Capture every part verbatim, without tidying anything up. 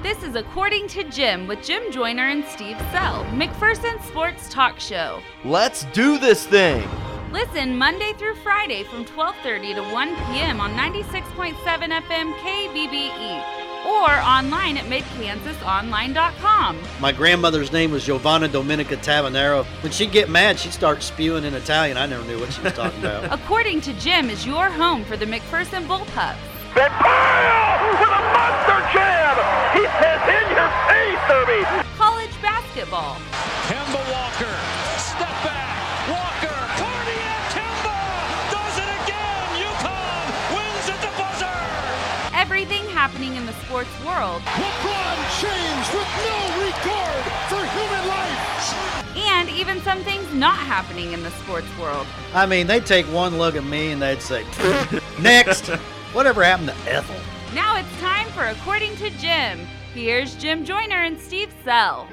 This is According to Jim with Jim Joyner and Steve Sell, McPherson's sports talk show. Let's do this thing! Listen Monday through Friday from twelve thirty to one p.m. on ninety-six point seven F M K B B E or online at mid kansas online dot com. My grandmother's name was Giovanna Domenica Tavanero. When she'd get mad, she'd start spewing in Italian. I never knew what she was talking about. According to Jim is your home for the McPherson Bullpups. Vampire with a monster jam! He says in your face, Derby! College basketball. Kemba Walker, step back, Walker, cardiac Kemba! Does it again! UConn wins at the buzzer! Everything happening in the sports world. LeBron James with no regard for human life! And even some things not happening in the sports world. I mean, they'd take one look at me and they'd say, next! Whatever happened to Ethel? Now it's time for According to Jim. Here's Jim Joyner and Steve Sell.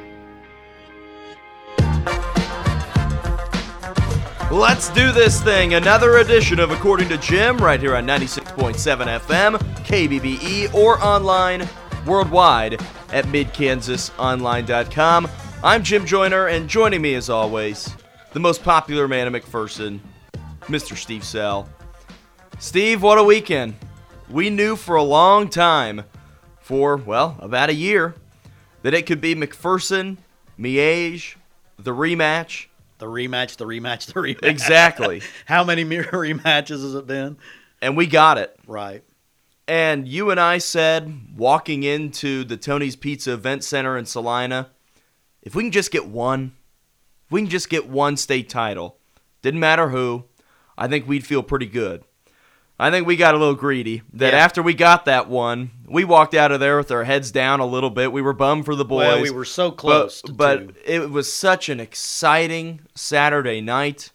Let's do this thing. Another edition of According to Jim right here on ninety-six point seven F M, K B B E, or online worldwide at mid kansas online dot com. I'm Jim Joyner, and joining me as always, the most popular man in McPherson, Mister Steve Sell. Steve, what a weekend. We knew for a long time, for, well, about a year, that it could be McPherson, Miege, the rematch. The rematch, the rematch, the rematch. Exactly. How many rematches has it been? And we got it. Right. And you and I said, walking into the Tony's Pizza Event Center in Salina, if we can just get one, if we can just get one state title, didn't matter who, I think we'd feel pretty good. I think we got a little greedy that yeah. After we got that one, we walked out of there with our heads down a little bit. We were bummed for the boys. Well, we were so close. But, but it was such an exciting Saturday night.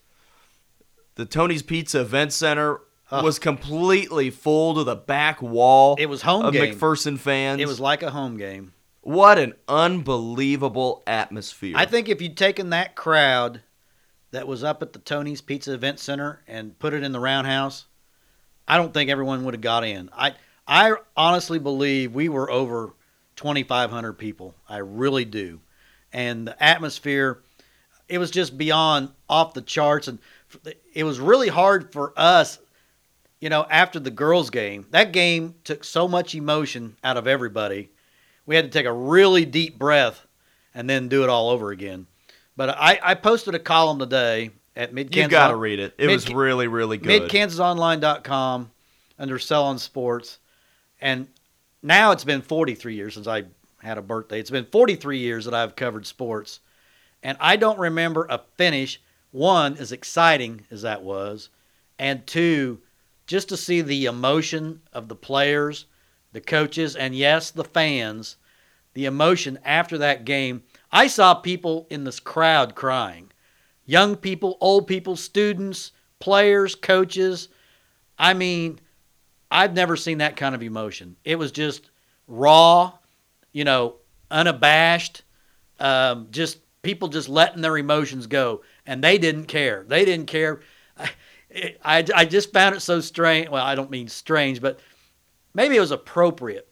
The Tony's Pizza Event Center huh. was completely full to the back wall. It was home of game. McPherson fans. It was like a home game. What an unbelievable atmosphere. I think if you'd taken that crowd that was up at the Tony's Pizza Event Center and put it in the Roundhouse, I don't think everyone would have got in. I I honestly believe we were over twenty-five hundred people. I really do. And the atmosphere, it was just beyond off the charts. And it was really hard for us, you know, after the girls' game. That game took so much emotion out of everybody. We had to take a really deep breath and then do it all over again. But I, I posted a column today at mid kansas. You got to read it. It Mid- was really, really good. mid kansas online dot com under Sell on Sports. And now it's been forty-three years since I had a birthday. It's been forty-three years that I've covered sports. And I don't remember a finish, one, as exciting as that was, and two, just to see the emotion of the players, the coaches, and yes, the fans, the emotion after that game. I saw people in this crowd crying. Young people, old people, students, players, coaches. I mean, I've never seen that kind of emotion. It was just raw, you know, unabashed, um, just people just letting their emotions go. And they didn't care. They didn't care. I, I, I just found it so strange. Well, I don't mean strange, but maybe it was appropriate.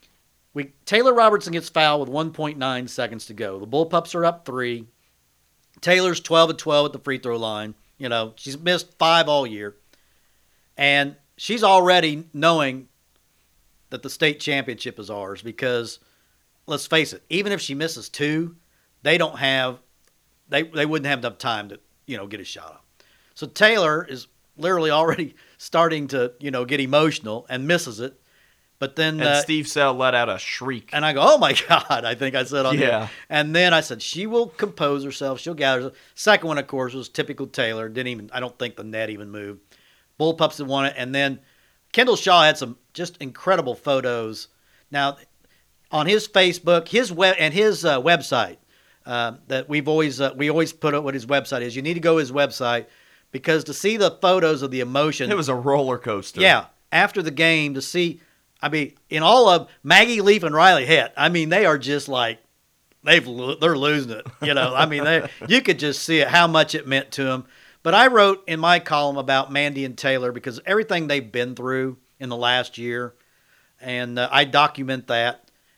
We Taylor Robertson gets fouled with one point nine seconds to go. The Bullpups are up three. Taylor's twelve and twelve at the free throw line. You know, she's missed five all year. And she's already knowing that the state championship is ours because, let's face it, even if she misses two, they don't have, they, they wouldn't have enough time to, you know, get a shot up. So Taylor is literally already starting to, you know, get emotional and misses it. But then and uh, Steve Sell let out a shriek. And I go, oh, my God, I think I said on yeah. there. And then I said, she will compose herself. She'll gather herself. Second one, of course, was typical Taylor. Didn't even, I don't think the net even moved. Bullpups had won it. And then Kendall Shaw had some just incredible photos. Now, on his Facebook, his web and his uh, website uh, that we've always, uh, we always put up what his website is. You need to go to his website because to see the photos of the emotion. It was a roller coaster. Yeah. After the game, to see. I mean, in all of Maggie Leaf and Riley Hitt, I mean, they are just like, they've they're losing it. You know, I mean, they you could just see it, how much it meant to them. But I wrote in my column about Mandy and Taylor because everything they've been through in the last year, and uh, I document that.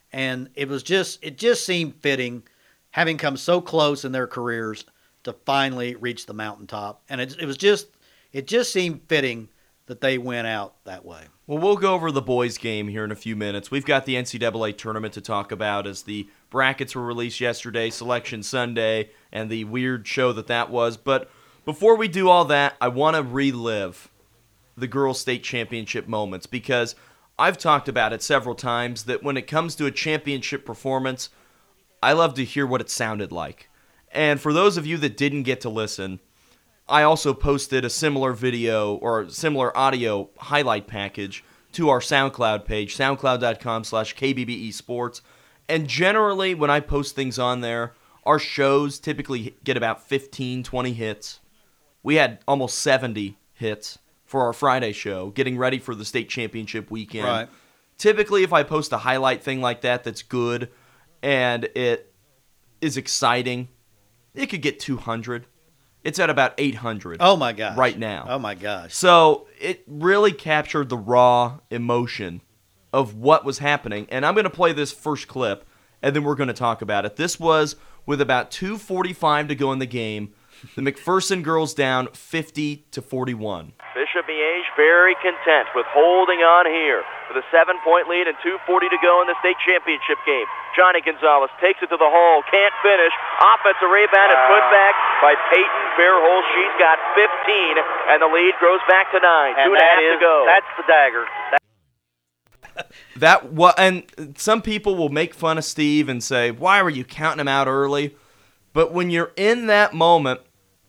And it was just it just seemed fitting, having come so close in their careers, to finally reach the mountaintop. And it, it was just it just seemed fitting that they went out that way. Well, we'll go over the boys' game here in a few minutes. We've got the N C double A tournament to talk about as the brackets were released yesterday, Selection Sunday, and the weird show that that was. But before we do all that, I want to relive the girls' state championship moments, because I've talked about it several times that when it comes to a championship performance, I love to hear what it sounded like. And for those of you that didn't get to listen, I also posted a similar video or similar audio highlight package to our SoundCloud page, soundcloud.com slash KBBE Sports. And generally, when I post things on there, our shows typically get about fifteen, twenty hits. We had almost seventy hits for our Friday show, getting ready for the state championship weekend. Right. Typically, if I post a highlight thing like that that's good and it is exciting, it could get two hundred. It's at about eight hundred. Oh, my gosh. Right now. Oh, my gosh. So it really captured the raw emotion of what was happening. And I'm going to play this first clip, and then we're going to talk about it. This was with about two forty-five to go in the game. The McPherson girls down fifty to forty-one. Bishop Miege very content with holding on here with a seven-point lead and two forty to go in the state championship game. Johnny Gonzalez takes it to the hole, can't finish. Offensive rebound and put back by Peyton Fairhole. She's got fifteen, and the lead grows back to nine. And Two and a half is, to go. That's the dagger. That wa- and some people will make fun of Steve and say, "Why were you counting him out early?" But when you're in that moment,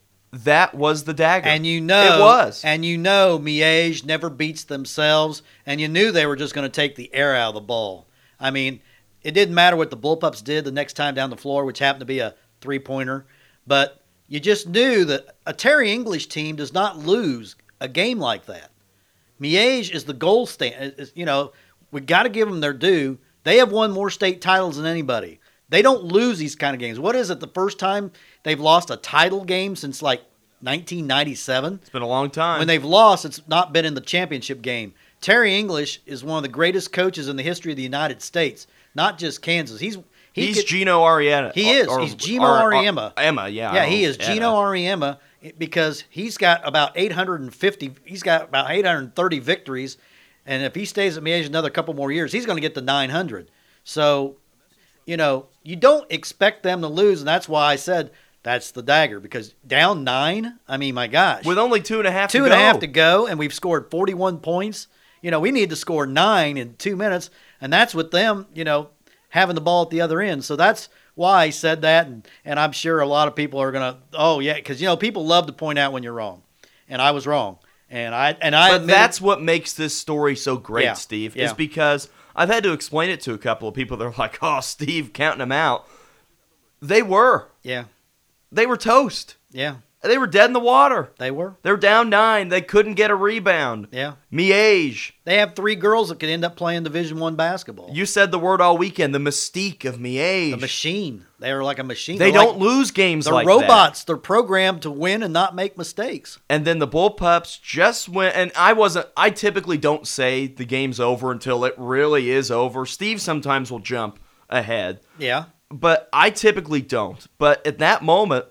that was the dagger. And you know, it was. And you know, Miege never beats themselves, and you knew they were just going to take the air out of the ball. I mean, it didn't matter what the Bullpups did the next time down the floor, which happened to be a three-pointer, but you just knew that a Terry English team does not lose a game like that. Miege is the gold standard. You know, we got to give them their due. They have won more state titles than anybody. They don't lose these kind of games. What is it, the first time they've lost a title game since like nineteen ninety-seven? It's been a long time. When they've lost, it's not been in the championship game. Terry English is one of the greatest coaches in the history of the United States, not just Kansas. He's he He's could, Gino Arietta. He is. Or, he's Gino or, or, Auriemma. Emma, yeah. Yeah, I he don't- is yeah, Gino no. Auriemma because he's got about eight hundred fifty. He's got about eight hundred thirty victories, and if he stays at Miege another couple more years, he's going to get to nine hundred. So, you know, you don't expect them to lose, and that's why I said that's the dagger, because down nine, I mean, my gosh. With only two and a half Two to and go. a half to go, and we've scored forty-one points. You know, we need to score nine in two minutes, and that's with them, you know, having the ball at the other end. So that's why I said that, and, and I'm sure a lot of people are going to, oh, yeah, because, you know, people love to point out when you're wrong, and I was wrong. And I and I But admit that's what makes this story so great, Yeah, Steve, yeah. is because I've had to explain it to a couple of people. They're like, oh, Steve, counting them out. They were. Yeah, They were toast. yeah, They were dead in the water. they were. They're down nine. They couldn't get a rebound. Yeah. Miege. They have three girls that could end up playing Division One basketball. You said the word all weekend, the mystique of Miege. The machine. They are like a machine. They They're don't like, lose games They're like robots. They're programmed to win and not make mistakes. that. And then the Bullpups just went, and I wasn't, I typically don't say the game's over until it really is over. Steve sometimes will jump ahead, Yeah. but I typically don't. But at that moment,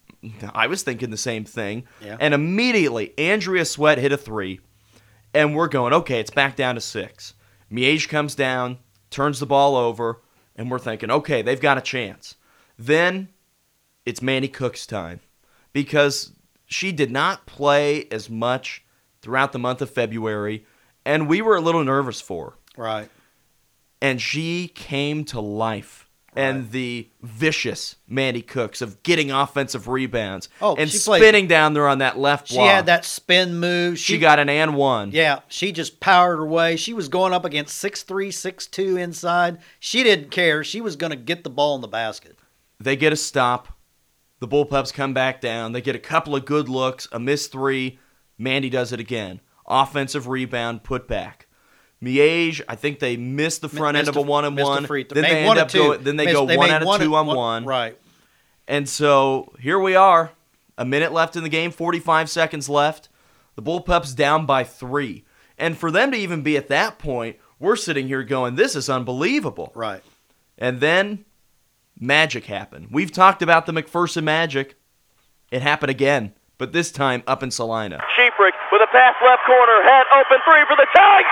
I was thinking the same thing. Yeah. And immediately, Andrea Sweat hit a three, and we're going, okay, it's back down to six. Miege comes down, turns the ball over, and we're thinking, okay, they've got a chance. Then it's Manny Cook's time, because she did not play as much throughout the month of February, and we were a little nervous for her. Right. And she came to life. And the vicious Mandy Cooks of getting offensive rebounds Oh, and she played- spinning down there on that left She block. had that spin move. She got an and one. Yeah, she just powered her way. She was going up against six three, six two inside. She didn't care. She was going to get the ball in the basket. They get a stop. The Bullpups come back down. They get a couple of good looks, a missed three. Mandy does it again. Offensive rebound, put back. Miege, I think they missed the front end Missed of a one and missed one. free throw. Then Made they one end or up two. going. Then they Missed- go they one made out of one two and- on one. Right. And so here we are, a minute left in the game, forty-five seconds left. The Bullpups down by three. And for them to even be at that point, we're sitting here going, this is unbelievable. Right. And then magic happened. We've talked about the McPherson magic. It happened again, but this time up in Salina. Sheafrick with a pass left corner. Head open three for the tie.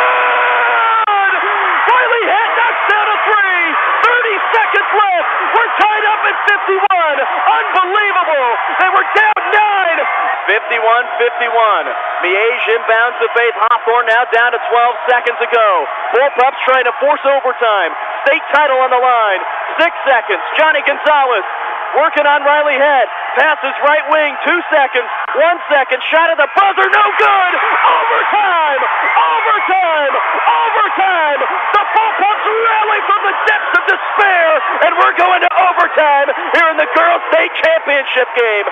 Good! Riley Head knocks down a three. thirty seconds left. We're tied up at fifty-one. Unbelievable. They were down nine. fifty-one fifty-one. Miege inbounds to Faith Hawthorne, now down to twelve seconds to go. Bullpups trying to force overtime. State title on the line. Six seconds. Johnny Gonzalez working on Riley Head. Passes right wing. Two seconds. One second. Shot at the buzzer. No good. Overtime. Overtime. Overtime. The Bullpups rally from the depths of despair, and we're going to overtime here in the Girls State Championship game.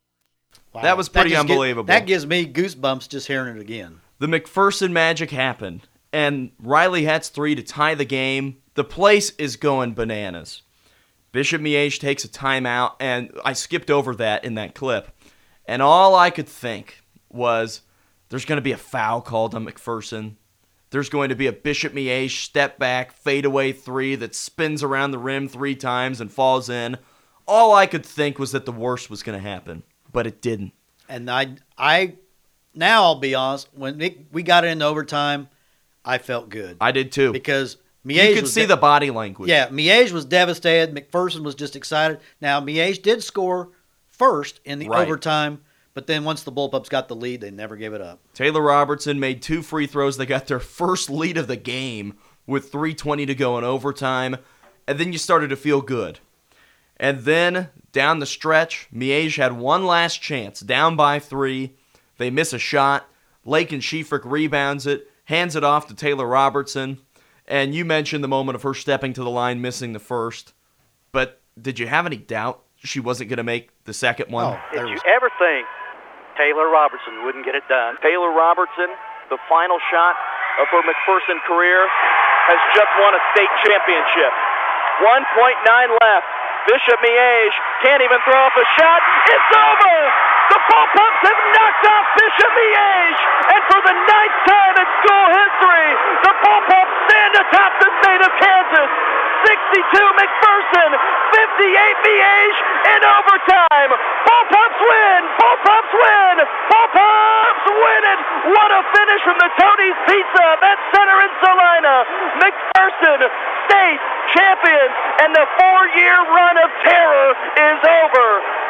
Wow. That was pretty just gi- unbelievable. that gives me goosebumps just hearing it again. The McPherson magic happened, and Riley Head's three to tie the game. The place is going bananas. Bishop Miege takes a timeout, and I skipped over that in that clip. And all I could think was there's going to be a foul called on McPherson. There's going to be a Bishop Miege step back, fadeaway three that spins around the rim three times and falls in. All I could think was that the worst was going to happen, but it didn't. And I, I, now I'll be honest, when it, we got into overtime, I felt good. I did too. Because Miege you could was see de- the body language. Yeah, Miege was devastated. McPherson was just excited. Now, Miege did score first in the Right. overtime, but then once the Bullpups got the lead, they never gave it up. Taylor Robertson made two free throws. They got their first lead of the game with three twenty to go in overtime, and then you started to feel good. And then, down the stretch, Miege had one last chance, down by three. They miss a shot. Lakin Sheafrick rebounds it, hands it off to Taylor Robertson. And you mentioned the moment of her stepping to the line, missing the first. But did you have any doubt she wasn't going to make the second one? Oh, there Did you was- ever think Taylor Robertson wouldn't get it done? Taylor Robertson, the final shot of her McPherson career, has just won a state championship. one point nine left. Bishop Miege can't even throw up a shot. It's over! The Bullpups have knocked off Bishop Miege! And for the ninth time in school history, the Bullpups stand atop the state of Kansas. sixty-two McPherson, fifty-eight Miege in overtime. Bullpups win! Bullpups win! Bullpups win it! What a finish from the Tony's Pizza at center in Salina. McPherson, state champions, and the four-year run of terror is over.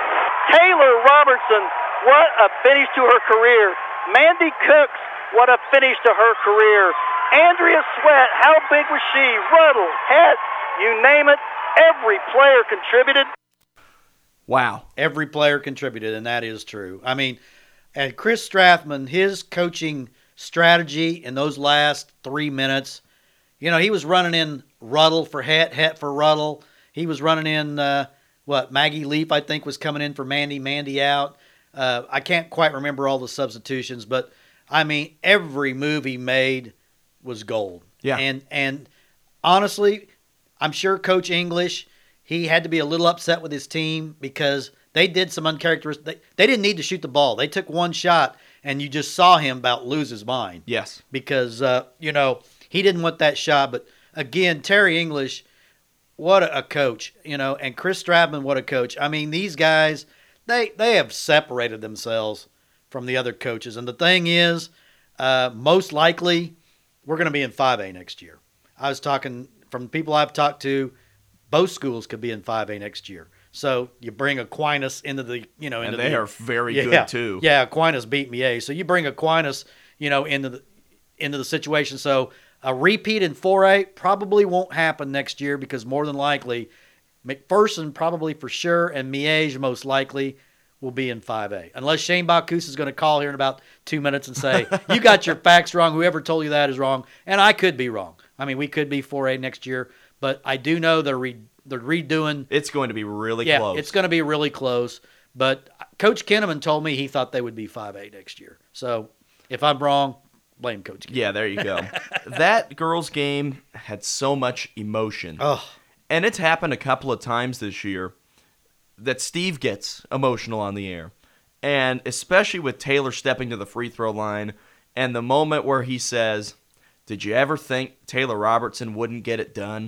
Taylor Robertson, what a finish to her career. Mandy Cooks, what a finish to her career. Andrea Sweat, how big was she? Ruddle, Het, you name it, every player contributed. Wow. Every player contributed, and that is true. I mean, and Chris Strathman, his coaching strategy in those last three minutes, you know, he was running in Ruddle for Het, Het for Ruddle. He was running in, uh, what, Maggie Leaf, I think, was coming in for Mandy, Mandy out. Uh, I can't quite remember all the substitutions, but, I mean, every move he made was gold. Yeah. And, and honestly, I'm sure Coach English, he had to be a little upset with his team because they did some uncharacteristic. They, they didn't need to shoot the ball. They took one shot, and you just saw him about lose his mind. Yes. Because, uh, you know, he didn't want that shot. But, again, Terry English, what a, a coach, you know, and Chris Stratman, what a coach. I mean, these guys, they, they have separated themselves from the other coaches. And the thing is, uh, most likely, we're going to be in five A next year. I was talking from people I've talked to, both schools could be in five A next year. So you bring Aquinas into the, you know, into And they the, are very yeah, good, too. Yeah, Aquinas beat me A. So you bring Aquinas, you know, into the into the situation. So a repeat in four A probably won't happen next year because more than likely McPherson probably for sure and Miege most likely will be in five A. Unless Shane Bacchus is going to call here in about two minutes and say, you got your facts wrong. Whoever told you that is wrong. And I could be wrong. I mean, we could be four A next year. But I do know they're, re- they're redoing. It's going to be really yeah, close. it's going to be really close. But Coach Kinnaman told me he thought they would be five A next year. So if I'm wrong, blame Coach Kinnaman. Yeah, there you go. That girls' game had so much emotion. Oh. And it's happened a couple of times this year that Steve gets emotional on the air. And especially with Taylor stepping to the free throw line and the moment where he says, did you ever think Taylor Robertson wouldn't get it done?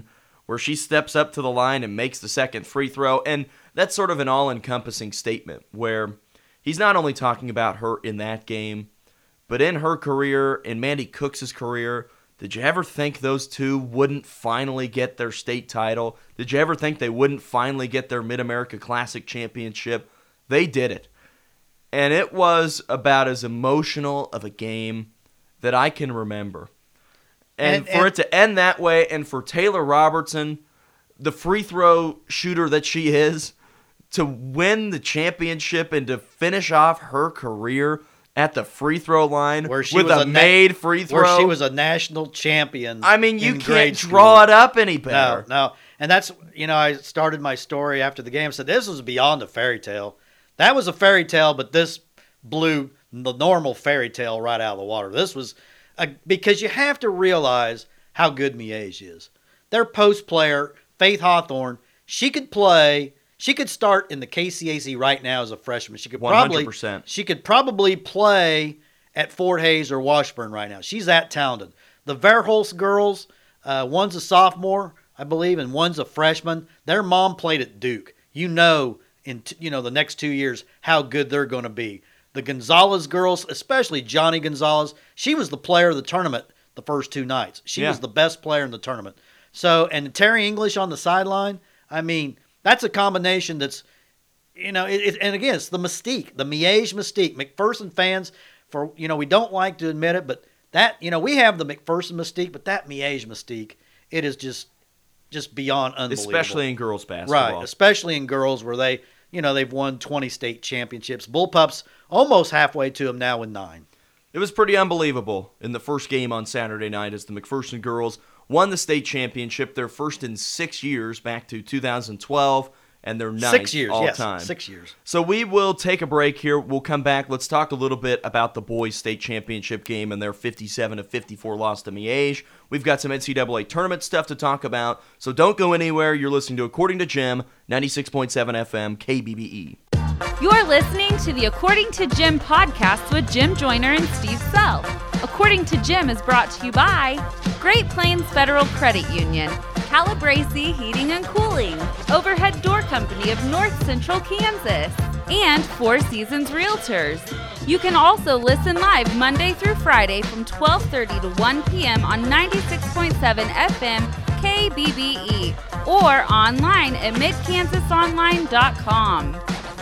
where she steps up to the line and makes the second free throw. And that's sort of an all-encompassing statement where he's not only talking about her in that game, but in her career, in Mandy Cooks' career. Did you ever think those two wouldn't finally get their state title? Did you ever think they wouldn't finally get their Mid-America Classic championship? They did it. And it was about as emotional of a game that I can remember. And, and for and, it to end that way, and for Taylor Robertson, the free throw shooter that she is, to win the championship and to finish off her career at the free throw line where she with was a, a made na- free throw. Where she was a national champion. I mean, you in can't draw school. it up any better. No, no. And that's, you know, I started my story after the game. I said, this was beyond a fairy tale. That was a fairy tale, but this blew the normal fairy tale right out of the water. This was, a, because you have to realize how good Miege is. Their post player, Faith Hawthorne, she could play... She could start in the K C A C right now as a freshman. She could probably one hundred percent. She could probably play at Fort Hays or Washburn right now. She's that talented. The Verhulst girls, uh, one's a sophomore, I believe, and one's a freshman. Their mom played at Duke. You know, in t- you know the next two years how good they're going to be. The Gonzalez girls, especially Johnny Gonzalez, she was the player of the tournament the first two nights. She yeah. was the best player in the tournament. So, and Terry English on the sideline. I mean. That's a combination that's, you know, it, it, and again, it's the mystique, the Miege mystique. McPherson fans, for, you know, we don't like to admit it, but that, you know, we have the McPherson mystique, but that Miege mystique, it is just, just beyond unbelievable. Especially in girls basketball. Right, especially in girls where they, you know, they've won twenty state championships. Bullpups almost halfway to them now with nine. It was pretty unbelievable in the first game on Saturday night as the McPherson girls won the state championship, their first in six years, back to two thousand twelve, and their ninth six years, all yes, time. Six years. So we will take a break here. We'll come back. Let's talk a little bit about the boys' state championship game and their fifty-seven to fifty-four loss to Miege. We've got some N C double A tournament stuff to talk about, so don't go anywhere. You're listening to According to Jim, ninety-six point seven F M, K B B E. You're listening to the According to Jim podcast with Jim Joyner and Steve Sell. According to Jim is brought to you by Great Plains Federal Credit Union, Calabrese Heating and Cooling, Overhead Door Company of North Central Kansas, and Four Seasons Realtors. You can also listen live Monday through Friday from twelve thirty to one p.m. on ninety-six point seven F M K B B E or online at mid kansas online dot com.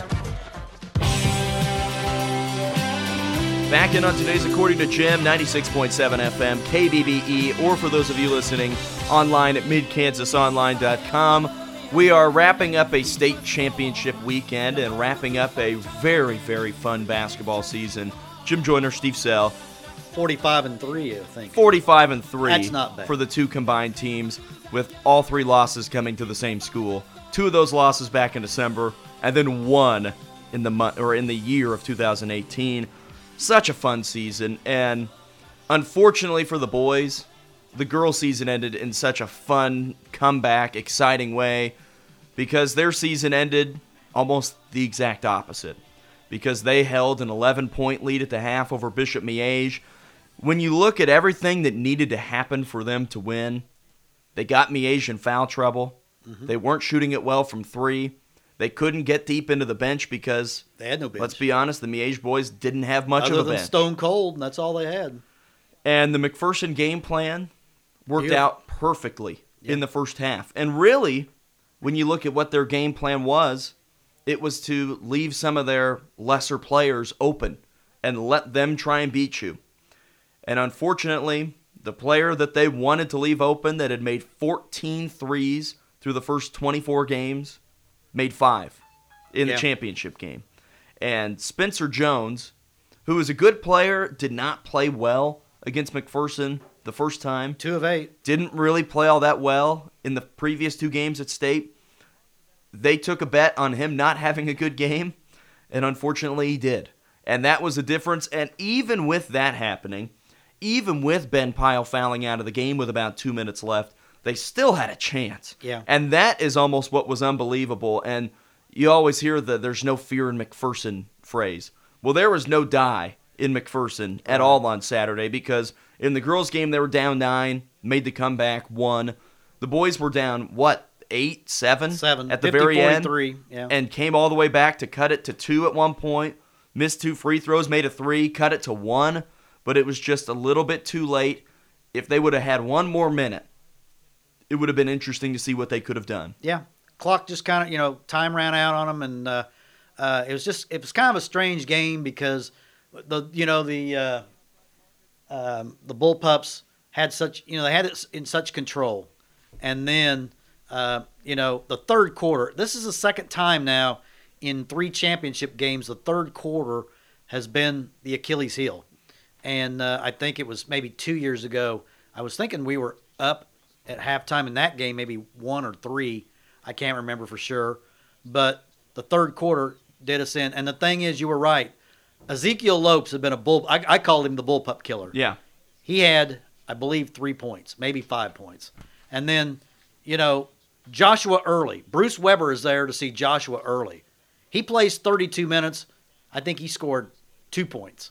Back in on today's According to Jim, ninety-six point seven F M, K B B E, or for those of you listening online at mid kansas online dot com. We are wrapping up a state championship weekend and wrapping up a very, very fun basketball season. Jim Joyner, Steve Sell. forty-five and three, I think. forty-five and three. That's not bad. For the two combined teams, with all three losses coming to the same school. Two of those losses back in December, and then one in the month or in the year of two thousand eighteen. Such a fun season, and unfortunately for the boys, the girls' season ended in such a fun, comeback, exciting way because their season ended almost the exact opposite because they held an eleven-point lead at the half over Bishop Miege. When you look at everything that needed to happen for them to win, they got Miege in foul trouble. Mm-hmm. They weren't shooting it well from three. They couldn't get deep into the bench because, they had no bench. Let's be honest, the Miege boys didn't have much Other of a than bench. Stone Cold, and that's all they had. And the McPherson game plan worked Beautiful. out perfectly yeah. in the first half. And really, when you look at what their game plan was, it was to leave some of their lesser players open and let them try and beat you. And unfortunately, the player that they wanted to leave open that had made fourteen threes through the first twenty-four games made five in yeah. the championship game. And Spencer Jones, who is a good player, did not play well against McPherson the first time. Two of eight. Didn't really play all that well in the previous two games at state. They took a bet on him not having a good game, and unfortunately he did. And that was the difference. And even with that happening, even with Ben Pyle fouling out of the game with about two minutes left, they still had a chance. Yeah. And that is almost what was unbelievable. And you always hear the there's no fear in McPherson phrase. Well, there was no die in McPherson at all on Saturday because in the girls' game they were down nine, made the comeback, won. The boys were down, what, eight, seven? Seven. At the very end. Yeah. And came all the way back to cut it to two at one point. Missed two free throws, made a three, cut it to one. But it was just a little bit too late. If they would have had one more minute, it would have been interesting to see what they could have done. Yeah. Clock just kind of, you know, time ran out on them, and uh, uh, it was just, it was kind of a strange game because the, you know, the uh, um, the Bullpups had such, you know, they had it in such control, and then, uh, you know, the third quarter. This is the second time now in three championship games. The third quarter has been the Achilles heel, and uh, I think it was maybe two years ago. I was thinking we were up at halftime in that game, maybe one or three. I can't remember for sure. But the third quarter did us in. And the thing is, you were right. Ezekiel Lopes had been a bull. I, I called him the bullpup killer. Yeah. He had, I believe, three points, maybe five points. And then, you know, Joshua Early. Bruce Weber is there to see Joshua Early. He plays thirty-two minutes. I think he scored two points.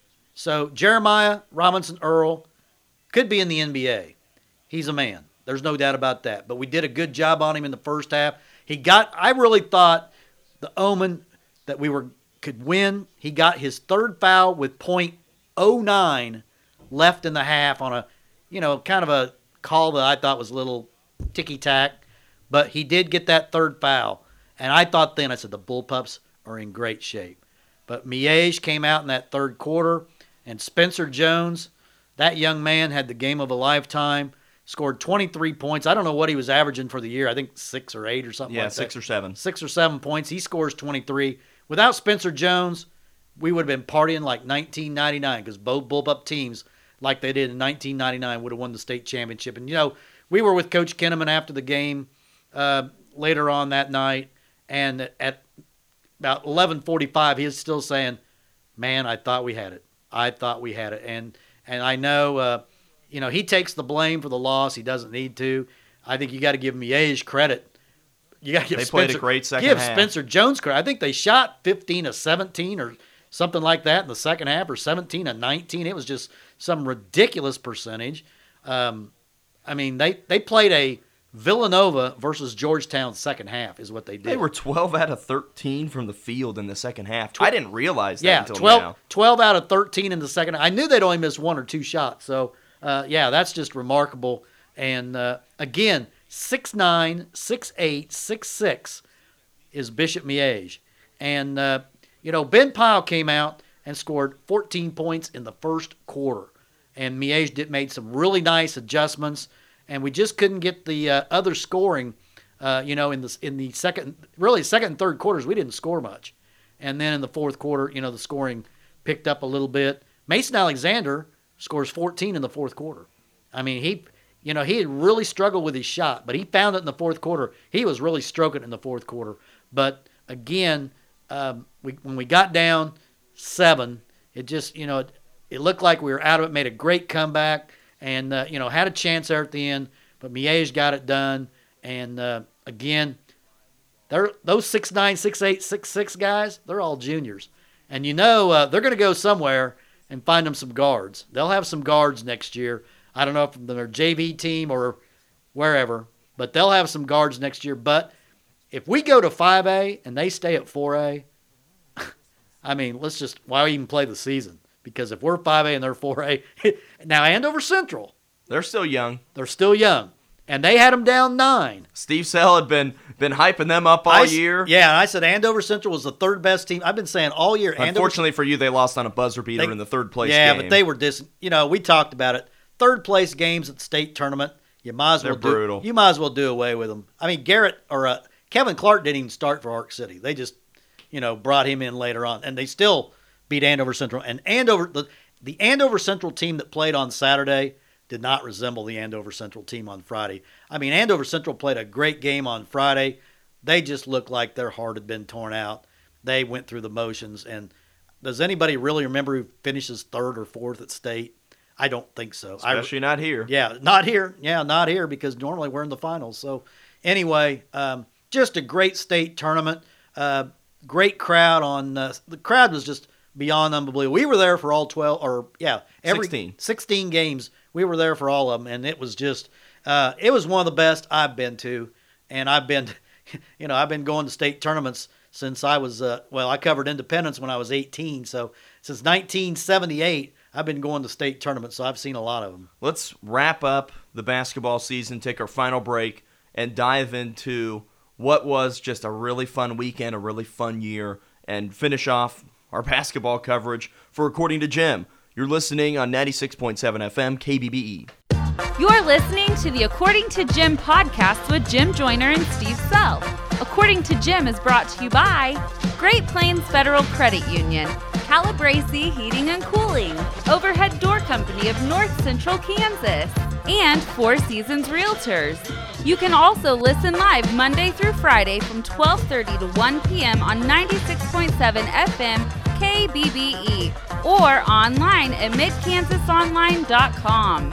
So Jeremiah Robinson Earl could be in the N B A. He's a man. There's no doubt about that. But we did a good job on him in the first half. He got, I really thought the omen that we were could win. He got his third foul with point oh nine left in the half on a, you know, kind of a call that I thought was a little ticky-tack. But he did get that third foul. And I thought then, I said, the Bullpups are in great shape. But Miege came out in that third quarter. And Spencer Jones, that young man had the game of a lifetime. Scored twenty-three points. I don't know what he was averaging for the year. I think six or eight or something yeah, like that. Yeah, six or seven. Six or seven points. He scores twenty-three. Without Spencer Jones, we would have been partying like nineteen ninety-nine because both Bullpup teams, like they did in nineteen ninety-nine, would have won the state championship. And, you know, we were with Coach Kinnaman after the game uh, later on that night, and at about eleven forty-five, he was still saying, man, I thought we had it. I thought we had it. And, and I know uh, – you know, he takes the blame for the loss. He doesn't need to. I think you got to give Miege credit. You got to give they Spencer, played a great second give half. Spencer Jones credit. I think they shot fifteen of seventeen or something like that in the second half, or seventeen of nineteen. It was just some ridiculous percentage. Um, I mean, they, they played a Villanova versus Georgetown second half is what they did. They were twelve out of thirteen from the field in the second half. I didn't realize that yeah, until twelve, now. twelve out of thirteen in the second. I knew they'd only missed one or two shots, so – Uh, yeah, that's just remarkable. And, uh, again, six nine, six eight, six six is Bishop Miege. And, uh, you know, Ben Pyle came out and scored fourteen points in the first quarter. And Miege did, made some really nice adjustments. And we just couldn't get the uh, other scoring, uh, you know, in the, in the second, really second and third quarters, we didn't score much. And then in the fourth quarter, you know, the scoring picked up a little bit. Mason Alexander scores fourteen in the fourth quarter. I mean, he, you know, he had really struggled with his shot, but he found it in the fourth quarter. He was really stroking it in the fourth quarter. But again, um, we, when we got down seven, it just, you know, it, it looked like we were out of it, made a great comeback, and, uh, you know, had a chance there at the end, but Miege got it done. And, uh, again, they're, those six nine, six eight, six six guys, they're all juniors. And, you know, uh, they're going to go somewhere and find them some guards. They'll have some guards next year. I don't know if they're their J V team or wherever, but they'll have some guards next year. But if we go to five A and they stay at four A, I mean, let's just, why even play the season? Because if we're five A and they're four A, now Andover Central. They're still young. They're still young. And they had them down nine. Steve Sell had been been hyping them up all I, year. Yeah, and I said Andover Central was the third best team. I've been saying all year. Unfortunately Andover, for you, they lost on a buzzer beater they, in the third place yeah, game. but they were dis. You know, we talked about it. Third place games at the state tournament. You might as well They're do. brutal. You might as well do away with them. I mean, Garrett or uh, Kevin Clark didn't even start for Ark City. They just, you know, brought him in later on, and they still beat Andover Central. And Andover, the the Andover Central team that played on Saturday did not resemble the Andover Central team on Friday. I mean, Andover Central played a great game on Friday. They just looked like their heart had been torn out. They went through the motions. And does anybody really remember who finishes third or fourth at state? I don't think so. Especially I, not here. Yeah, not here. Yeah, not here because normally we're in the finals. So anyway, um, just a great state tournament. Uh, great crowd on uh, – the crowd was just beyond unbelievable. We were there for all twelve – or, yeah, every sixteen. sixteen games. We were there for all of them, and it was just Uh, it was one of the best I've been to, and I've been, you know, I've been going to state tournaments since I was, uh, well, I covered Independence when I was eighteen, so since nineteen seventy-eight, I've been going to state tournaments, so I've seen a lot of them. Let's wrap up the basketball season, take our final break, and dive into what was just a really fun weekend, a really fun year, and finish off our basketball coverage for According to Jim. You're listening on ninety-six point seven F M, K B B E. You're listening to the According to Jim podcast with Jim Joyner and Steve Self. According to Jim is brought to you by Great Plains Federal Credit Union, Calabrese Heating and Cooling, Overhead Door Company of North Central Kansas, and Four Seasons Realtors. You can also listen live Monday through Friday from twelve thirty to one p.m. on ninety-six point seven F M K B B E or online at mid kansas online dot com.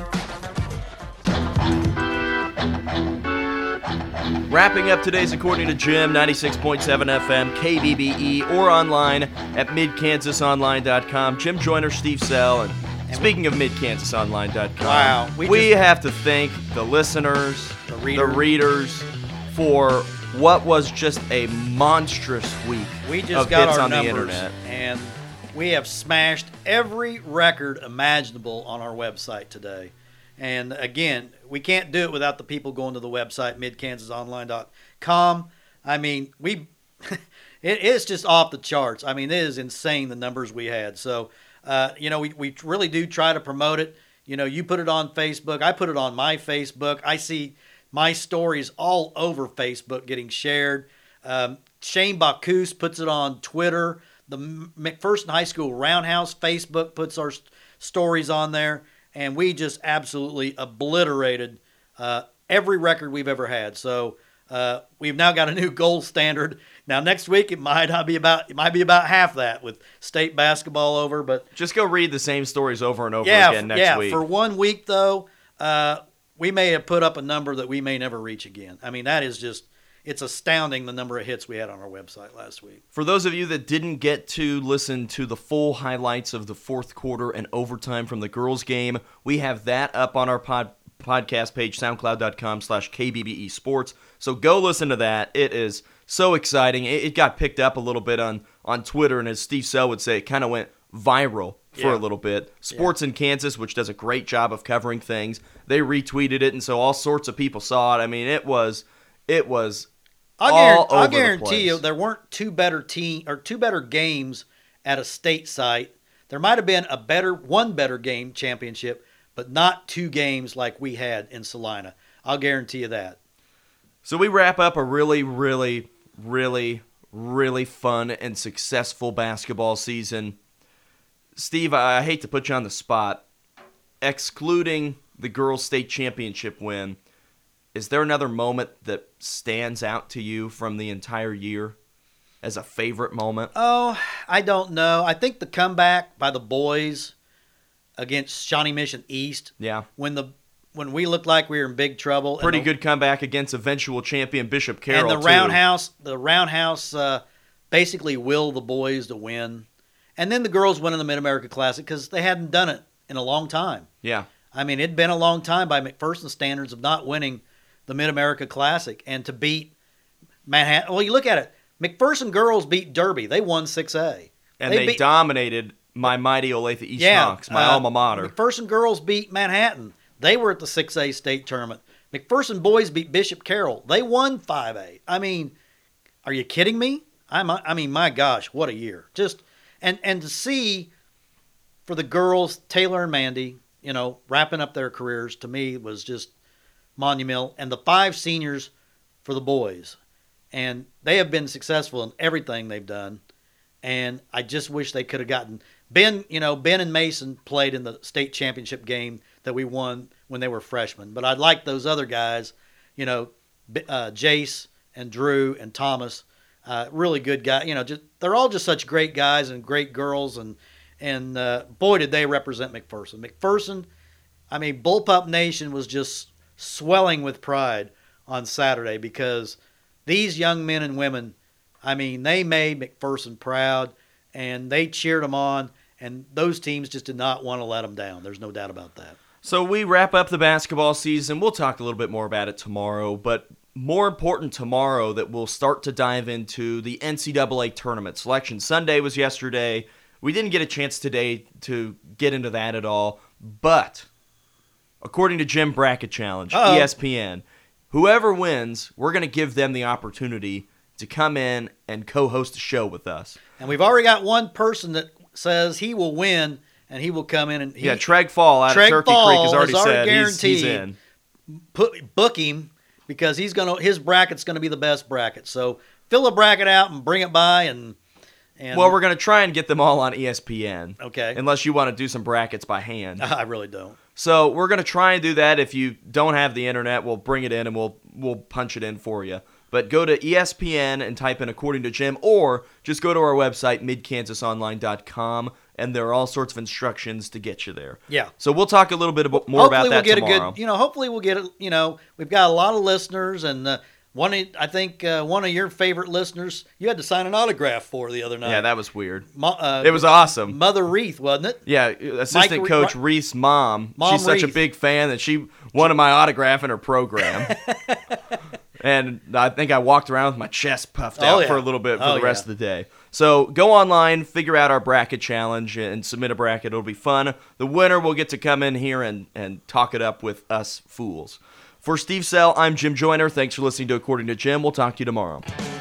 Wrapping up today's According to Jim, ninety-six point seven F M, K B B E, or online at mid kansas online dot com. Jim Joyner, Steve Sell, and speaking of mid kansas online dot com, Wow, we, we just- have to thank the listeners, The reader. the readers, for what was just a monstrous week We just of got hits our on numbers, the internet. and we have smashed every record imaginable on our website today. And again, we can't do it without the people going to the website, mid kansas online dot com. I mean, we it is just off the charts. I mean, it is insane the numbers we had. So, uh, you know, we, we really do try to promote it. You know, you put it on Facebook. I put it on my Facebook. I see my stories all over Facebook getting shared. Um, Shane Bacchus puts it on Twitter. The McPherson High School Roundhouse Facebook puts our st- stories on there. And we just absolutely obliterated uh, every record we've ever had. So uh, we've now got a new gold standard. Now next week it might not be about it might be about half that with state basketball over. But Just go read the same stories over and over yeah, again next yeah. week. For one week though, uh, we may have put up a number that we may never reach again. I mean, that is just it's astounding the number of hits we had on our website last week. For those of you that didn't get to listen to the full highlights of the fourth quarter and overtime from the girls' game, we have that up on our pod, podcast page, soundcloud dot com slash K B B E Sports. So go listen to that. It is so exciting. It, it got picked up a little bit on, on Twitter, and as Steve Sell would say, it kind of went viral for Yeah. a little bit. Sports in Kansas, which does a great job of covering things, they retweeted it, and so all sorts of people saw it. I mean, it was it was I'll, all guarantee, I'll over the guarantee place. you there weren't two better team or two better games at a state site. There might have been a better one better game championship, but not two games like we had in Salina. I'll guarantee you that. So we wrap up a really, really, really, really fun and successful basketball season. Steve, I hate to put you on the spot. Excluding the girls' state championship win, is there another moment that stands out to you from the entire year as a favorite moment? Oh, I don't know. I think the comeback by the boys against Shawnee Mission East, Yeah. when the when we looked like we were in big trouble. and Pretty the- good comeback against eventual champion Bishop Carroll, And the too. roundhouse, the roundhouse uh, basically willed the boys to win. And then the girls went in the Mid-America Classic because they hadn't done it in a long time. Yeah. I mean, it'd been a long time by McPherson standards of not winning the Mid-America Classic. And to beat Manhattan, well, you look at it. McPherson girls beat Derby. They won six A. And they, beat, dominated my mighty Olathe East yeah, Hawks, my uh, alma mater. McPherson girls beat Manhattan. They were at the six A state tournament. McPherson boys beat Bishop Carroll. They won five A. I mean, are you kidding me? I'm, I mean, my gosh, what a year. Just and and to see for the girls, Taylor and Mandy, you know, wrapping up their careers, to me was just monumental. And the five seniors for the boys. And they have been successful in everything they've done. And I just wish they could have gotten Ben, you know, Ben and Mason played in the state championship game that we won when they were freshmen. But I'd like those other guys, you know, uh, Jace and Drew and Thomas, uh, really good guys. You know, just they're all just such great guys and great girls. And, and uh, boy, did they represent McPherson. McPherson, I mean, Bullpup Nation was just swelling with pride on Saturday because these young men and women, I mean, they made McPherson proud, and they cheered them on, and those teams just did not want to let them down. There's no doubt about that. So we wrap up the basketball season. We'll talk a little bit more about it tomorrow, but more important tomorrow that we'll start to dive into the N C double A tournament. Selection Sunday was yesterday. We didn't get a chance today to get into that at all, but according to Jim Bracket Challenge, Uh-oh. E S P N, whoever wins, we're going to give them the opportunity to come in and co-host a show with us. And we've already got one person that says he will win, and he will come in and he, Yeah, Treg Fall out Treg of Turkey Fall Creek has already is already said he's, he's guaranteed. in. put book him because he's gonna his bracket's gonna be the best bracket. So fill a bracket out and bring it by and and Well, we're going to try and get them all on E S P N. Okay. Unless you want to do some brackets by hand. I really don't. So we're going to try and do that. If you don't have the internet, we'll bring it in and we'll we'll punch it in for you. But go to E S P N and type in According to Jim, or just go to our website, mid kansas online dot com, and there are all sorts of instructions to get you there. Yeah. So we'll talk a little bit about, more hopefully about that we'll get tomorrow. a good, you know, hopefully we'll get, a, you know, we've got a lot of listeners, and uh, one, of- I think uh, one of your favorite listeners, you had to sign an autograph for the other night. Yeah, that was weird. Mo- uh, It was awesome. Mother Wreath, wasn't it? Yeah, assistant Mike- coach Ri- Reese' mom. Mom She's such a Reese. big fan that she wanted my autograph in her program. And I think I walked around with my chest puffed Oh, out yeah. for a little bit for Oh, the rest yeah. of the day. So go online, figure out our bracket challenge, and submit a bracket. It'll be fun. The winner will get to come in here and, and talk it up with us fools. For Steve Sell, I'm Jim Joyner. Thanks for listening to According to Jim. We'll talk to you tomorrow.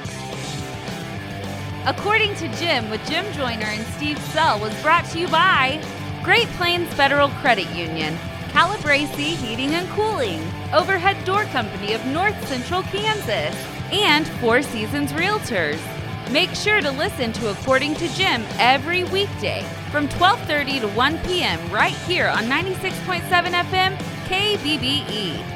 According to Jim with Jim Joyner and Steve Sell was brought to you by Great Plains Federal Credit Union, Calabrese Heating and Cooling, Overhead Door Company of North Central Kansas, and Four Seasons Realtors. Make sure to listen to According to Jim every weekday from twelve thirty to one p.m. right here on ninety-six point seven F M K B B E.